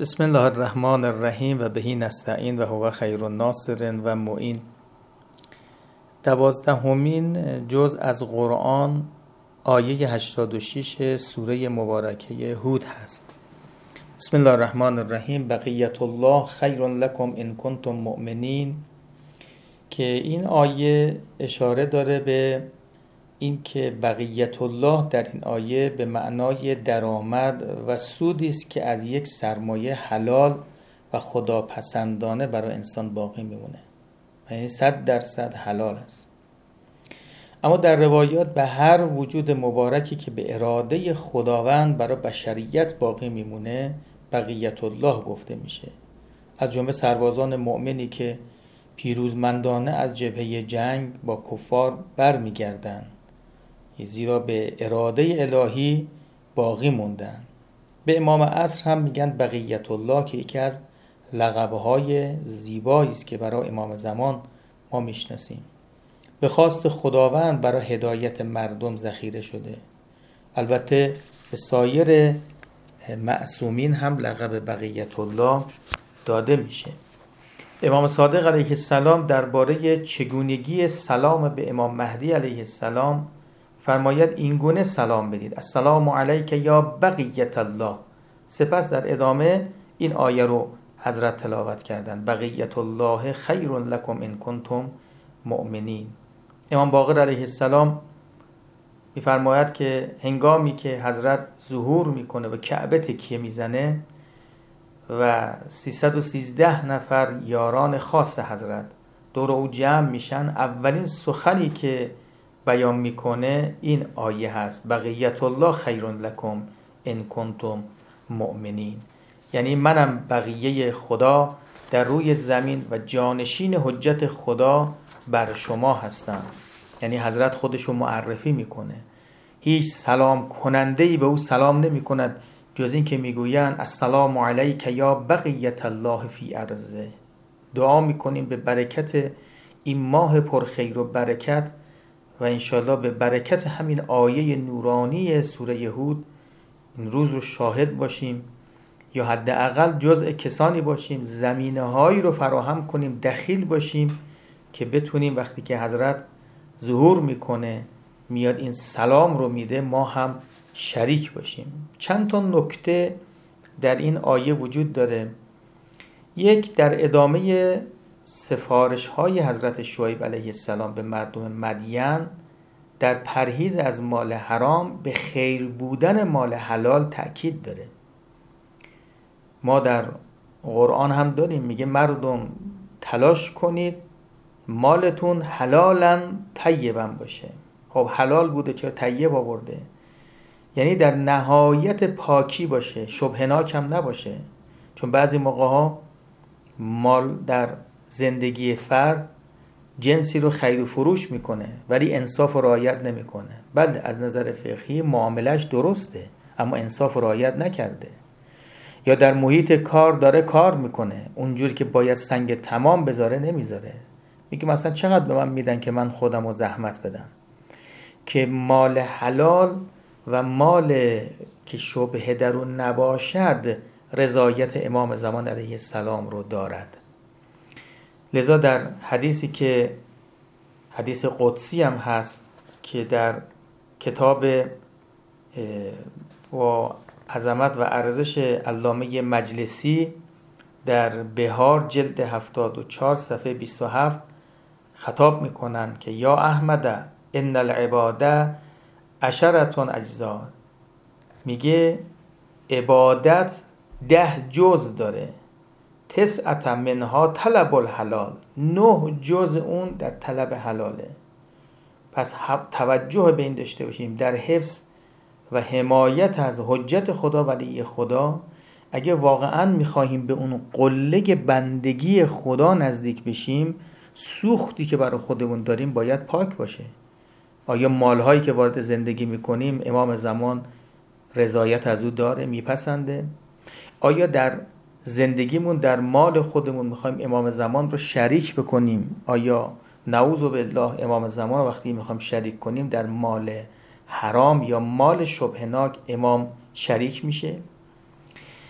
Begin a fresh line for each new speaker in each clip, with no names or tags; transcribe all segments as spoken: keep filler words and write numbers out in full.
بسم الله الرحمن الرحیم و بهی نستعین و هو خیر الناصر و معین. دوازدهمین جزء از قرآن آیه هشتاد و شش سوره مبارکه هود هست. بسم الله الرحمن الرحیم. بقیت الله خیر لکم ان کنتم مؤمنین، که این آیه اشاره داره به این که بقیت الله در این آیه به معنای درآمد و سودی است که از یک سرمایه حلال و خداپسندانه برای انسان باقی میمونه، یعنی صد درصد حلال است. اما در روایات به هر وجود مبارکی که به اراده خداوند برای بشریت باقی میمونه بقیت الله گفته میشه، از جمله سربازان مؤمنی که پیروزمندانه از جبهه جنگ با کفار برمیگردند، زیرا به اراده الهی باقی موندن. به امام عصر هم میگن بقیت الله، که یکی از لقب‌های زیبایی است که برای امام زمان ما میشناسیم. به خواست خداوند برای هدایت مردم ذخیره شده. البته به سایر معصومین هم لقب بقیت الله داده میشه. امام صادق علیه السلام درباره چگونگی سلام به امام مهدی علیه السلام فرماید این گونه سلام بدید: السلام علیک یا بقیت الله. سپس در ادامه این آیه رو حضرت تلاوت کردند: بقیت الله خیر لکم ان کنتم مؤمنین. امام باقر علیه السلام میفرماید که هنگامی که حضرت ظهور میکنه و کعبه تکیه میزنه و سیصد و سیزده نفر یاران خاص حضرت دور او جمع میشن، اولین سخنی که بیان میکنه این آیه هست: بقیت الله خیر لکم ان کنتم مؤمنین. یعنی منم بقیه خدا در روی زمین و جانشین حجت خدا بر شما هستم. یعنی حضرت خودشو معرفی میکنه. هیچ سلام کننده‌ای به او سلام نمیکند جز این که میگویند السلام علیک یا بقیت الله فی ارضه. دعا میکنیم به برکت این ماه پرخیر و برکت و انشالله به برکت همین آیه نورانی سوره هود این روز رو شاهد باشیم، یا حداقل جزء کسانی باشیم زمینه هایی رو فراهم کنیم، دخیل باشیم که بتونیم وقتی که حضرت ظهور میکنه میاد این سلام رو میده ما هم شریک باشیم. چند تا نکته در این آیه وجود داره. یک، در ادامه سفارش های حضرت شعیب علیه السلام به مردم مدین در پرهیز از مال حرام به خیر بودن مال حلال تأکید داره. ما در قرآن هم داریم، میگه مردم تلاش کنید مالتون حلالاً طیباً باشه. خب حلال بوده چرا طیب آورده؟ یعنی در نهایت پاکی باشه، شبهناک هم نباشه. چون بعضی موقع ها مال در زندگی فرد جنسی رو خرید و فروش میکنه ولی انصاف و رعایت نمیکنه. بله از نظر فقهی معاملش درسته اما انصاف و رعایت نکرده. یا در محیط کار داره کار میکنه اونجوری که باید سنگ تمام بذاره نمیذاره. میگه مثلا چقدر به من میدن که من خودم رو زحمت بدم. که مال حلال و مال که شبهه در اون نباشد رضایت امام زمان علیه السلام رو دارد. لذا در حدیثی که حدیث قدسی هم هست که در کتاب و عظمت و ارزش علامه مجلسی در بهار جلد هفتاد و چهار صفحه بیست و هفت خطاب میکنن که یا احمد ان العباده عشرة اجزا. میگه عبادت ده جز داره، تسعة منها طلب الحلال، نه جز اون در طلب حلاله. پس توجه به این داشته باشیم در حفظ و حمایت از حجت خدا ولی خدا. اگه واقعا میخواهیم به اون قله بندگی خدا نزدیک بشیم سوختی که برای خودمون داریم باید پاک باشه. آیا مالهایی که وارد زندگی میکنیم امام زمان رضایت از او داره، میپسنده؟ آیا در زندگیمون در مال خودمون میخوایم امام زمان رو شریک بکنیم؟ آیا نعوذ بالله امام زمان رو وقتی میخوایم شریک کنیم در مال حرام یا مال شبهناک امام شریک میشه؟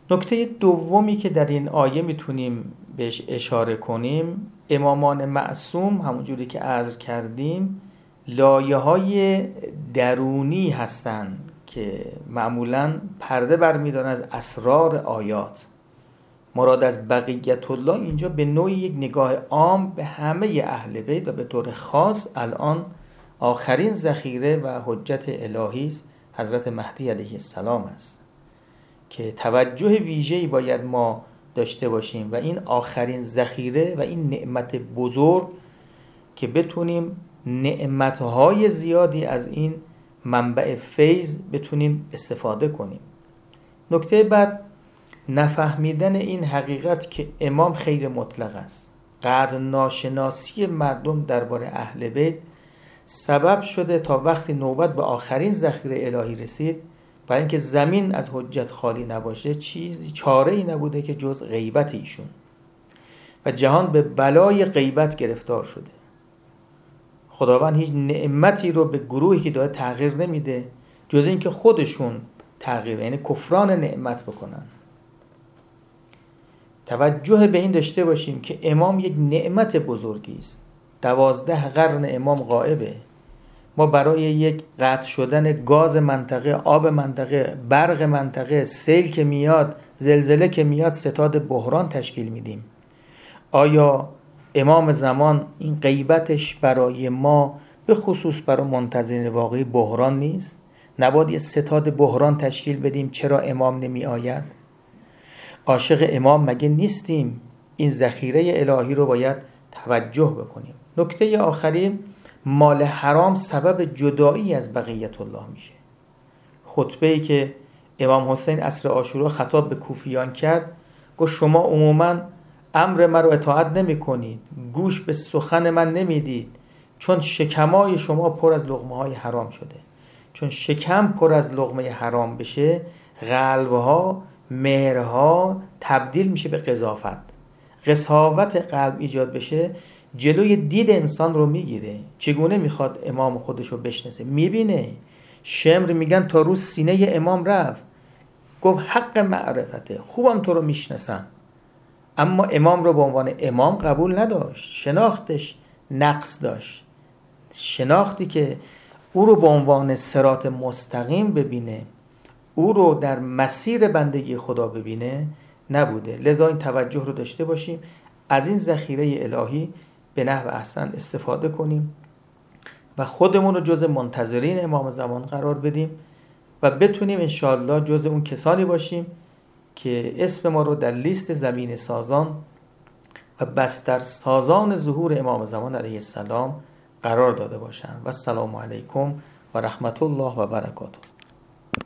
نکته دومی که در این آیه میتونیم بهش اشاره کنیم، امامان معصوم همونجوری که عرض کردیم لایه های درونی هستند که معمولاً پرده برمی‌دارن از اسرار آیات. مراد از بقیت الله اینجا به نوعی یک نگاه عام به همه اهل بیت و به طور خاص الان آخرین ذخیره و حجت الهی است حضرت مهدی علیه السلام است که توجه ویژه‌ای باید ما داشته باشیم و این آخرین ذخیره و این نعمت بزرگ که بتونیم نعمتهای زیادی از این منبع فیض بتونیم استفاده کنیم. نکته بعد، نفهمیدن این حقیقت که امام خیر مطلق است. قدر ناشناسی مردم درباره اهل بیت سبب شده تا وقتی نوبت به آخرین ذخیره الهی رسید، برای اینکه زمین از حجت خالی نباشه، چیزی چاره‌ای نبوده که جز غیبت ایشون و جهان به بلای غیبت گرفتار شده. خداوند هیچ نعمتی رو به گروهی که داره تغییر نمیده جز اینکه خودشون تغییر، یعنی کفران نعمت بکنن. توجه به این داشته باشیم که امام یک نعمت بزرگی است. دوازده قرن امام غائبه. ما برای یک قطع شدن گاز منطقه، آب منطقه، برق منطقه، سیل که میاد، زلزله که میاد، ستاد بحران تشکیل میدیم. آیا امام زمان این غیبتش برای ما به خصوص برای منتظرین واقعی بحران نیست؟ نباید یه ستاد بحران تشکیل بدیم چرا امام نمی آید؟ عاشق امام مگه نیستیم؟ این ذخیره الهی رو باید توجه بکنیم. نکته آخری، مال حرام سبب جدایی از بقیت الله میشه. خطبه‌ای که امام حسین عصر عاشورا خطاب به کوفیان کرد، گفت شما عموماً امر من رو اطاعت نمی کنید، گوش به سخن من نمیدید، چون شکمای شما پر از لقمه های حرام شده. چون شکم پر از لقمه حرام بشه، قلبها، مهرها تبدیل میشه به قذافت. قساوت قلب ایجاد بشه، جلوی دید انسان رو میگیره. چگونه میخواد امام خودش رو بشناسه؟ میبینه. شمر میگن تا رو سینه امام رفت، گفت حق معرفته، خوبم تو رو میشناسم. اما امام رو به عنوان امام قبول نداشت. شناختش نقص داشت. شناختی که او رو به عنوان صراط مستقیم ببینه، او رو در مسیر بندگی خدا ببینه نبوده. لذا این توجه رو داشته باشیم، از این ذخیره الهی به نحو احسن استفاده کنیم و خودمون رو جز منتظرین امام زمان قرار بدیم و بتونیم انشاءالله جز اون کسانی باشیم که اسم ما رو در لیست زمین سازان و بستر سازان ظهور امام زمان علیه السلام قرار داده باشند. و السلام علیکم و رحمت الله و برکاته.